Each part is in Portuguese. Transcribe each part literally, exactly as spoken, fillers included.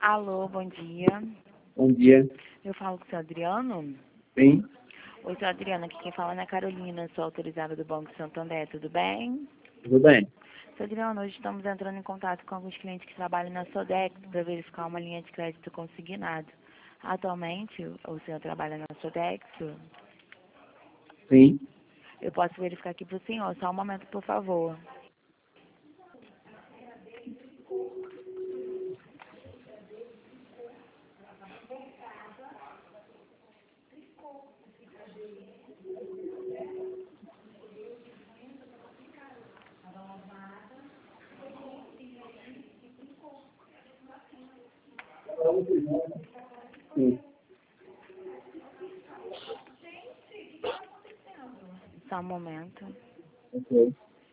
Alô, bom dia. Bom dia. Eu falo com o seu Adriano? Sim, Oi, seu Adriano, aqui quem fala é a Carolina, sou autorizada do Banco Santander, tudo bem? tudo bem. Seu Adriano, hoje estamos entrando em contato com alguns clientes que trabalham na Sodex para verificar uma linha de crédito consignado. Atualmente, o senhor trabalha na Sodex? Sim. Eu posso verificar aqui para o senhor, só um momento, por favor. Sim. Só um momento. Ok.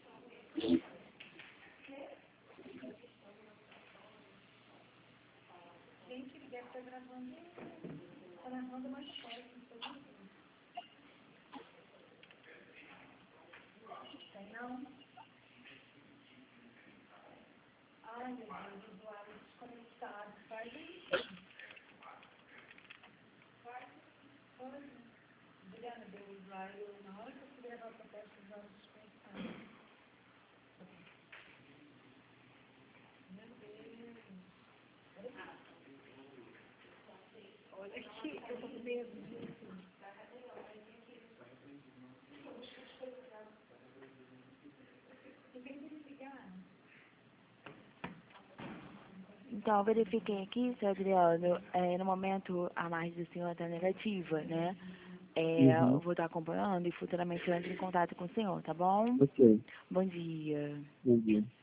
Então, eu verifiquei aqui, seu Adriano, é, no momento a margem do senhor está negativa, né? É, eu Uhum. vou estar acompanhando e futuramente eu entro em contato com o senhor, tá bom? Ok. Bom dia. Bom dia.